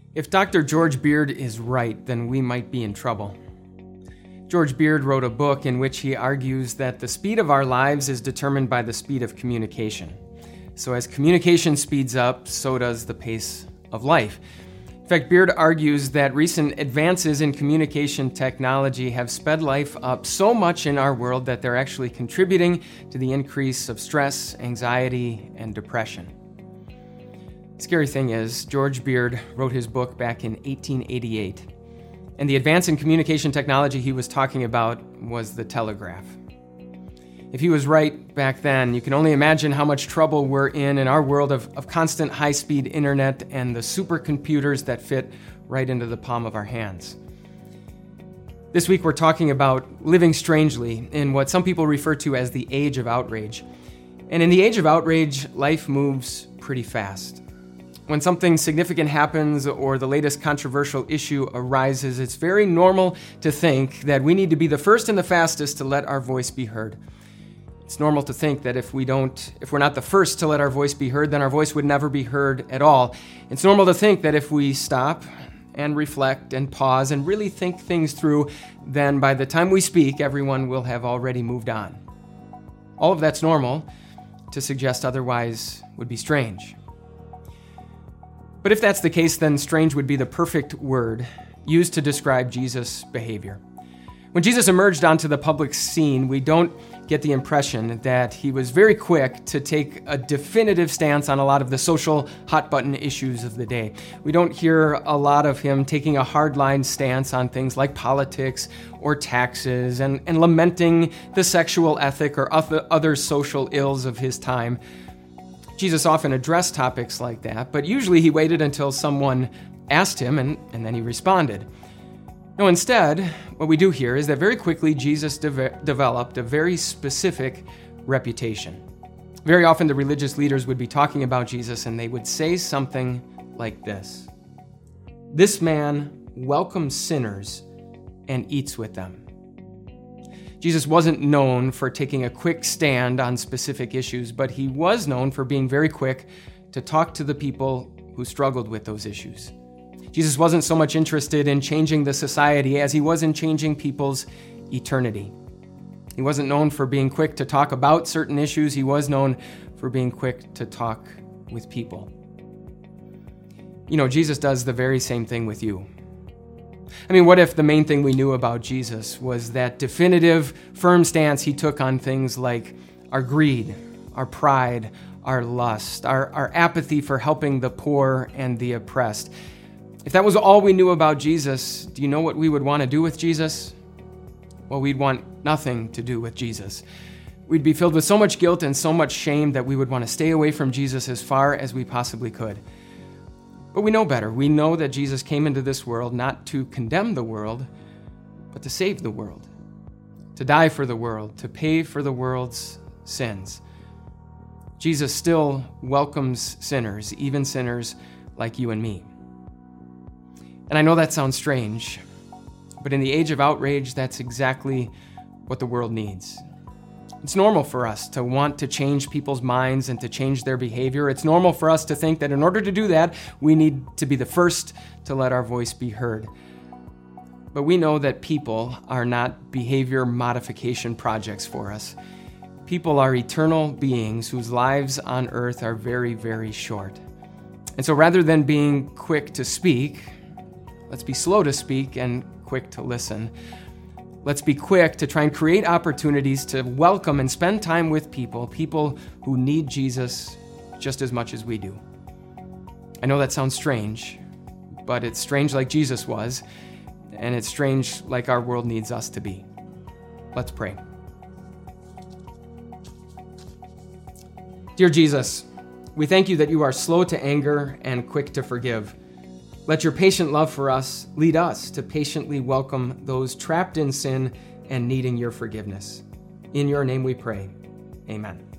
If Dr. George Beard is right, then we might be in trouble. George Beard wrote a book in which he argues that the speed of our lives is determined by the speed of communication. So as communication speeds up, so does the pace of life. In fact, Beard argues that recent advances in communication technology have sped life up so much in our world that they're actually contributing to the increase of stress, anxiety, and depression. The scary thing is, George Beard wrote his book back in 1888, and the advance in communication technology he was talking about was the telegraph. If he was right back then, you can only imagine how much trouble we're in our world of constant high-speed internet and the supercomputers that fit right into the palm of our hands. This week we're talking about living strangely in what some people refer to as the age of outrage. And in the age of outrage, life moves pretty fast. When something significant happens or the latest controversial issue arises, it's very normal to think that we need to be the first and the fastest to let our voice be heard. It's normal to think that if we're not the first to let our voice be heard, then our voice would never be heard at all. It's normal to think that if we stop and reflect and pause and really think things through, then by the time we speak, everyone will have already moved on. All of that's normal. To suggest otherwise would be strange. But if that's the case, then strange would be the perfect word used to describe Jesus' behavior. When Jesus emerged onto the public scene, we don't get the impression that he was very quick to take a definitive stance on a lot of the social hot-button issues of the day. We don't hear a lot of him taking a hardline stance on things like politics or taxes and lamenting the sexual ethic or other social ills of his time. Jesus often addressed topics like that, but usually he waited until someone asked him and then he responded. No, instead, what we do here is that very quickly Jesus developed a very specific reputation. Very often the religious leaders would be talking about Jesus and they would say something like this: "This man welcomes sinners and eats with them." Jesus wasn't known for taking a quick stand on specific issues, but he was known for being very quick to talk to the people who struggled with those issues. Jesus wasn't so much interested in changing the society as he was in changing people's eternity. He wasn't known for being quick to talk about certain issues. He was known for being quick to talk with people. You know, Jesus does the very same thing with you. I mean, what if the main thing we knew about Jesus was that definitive, firm stance he took on things like our greed, our pride, our lust, our apathy for helping the poor and the oppressed? If that was all we knew about Jesus, do you know what we would want to do with Jesus? Well, we'd want nothing to do with Jesus. We'd be filled with so much guilt and so much shame that we would want to stay away from Jesus as far as we possibly could. But we know better. We know that Jesus came into this world not to condemn the world, but to save the world, to die for the world, to pay for the world's sins. Jesus still welcomes sinners, even sinners like you and me. And I know that sounds strange, but in the age of outrage, that's exactly what the world needs. It's normal for us to want to change people's minds and to change their behavior. It's normal for us to think that in order to do that, we need to be the first to let our voice be heard. But we know that people are not behavior modification projects for us. People are eternal beings whose lives on earth are very, very short. And so rather than being quick to speak, let's be slow to speak and quick to listen. Let's be quick to try and create opportunities to welcome and spend time with people who need Jesus just as much as we do. I know that sounds strange, but it's strange like Jesus was, and it's strange like our world needs us to be. Let's pray. Dear Jesus, we thank you that you are slow to anger and quick to forgive. Let your patient love for us lead us to patiently welcome those trapped in sin and needing your forgiveness. In your name we pray. Amen.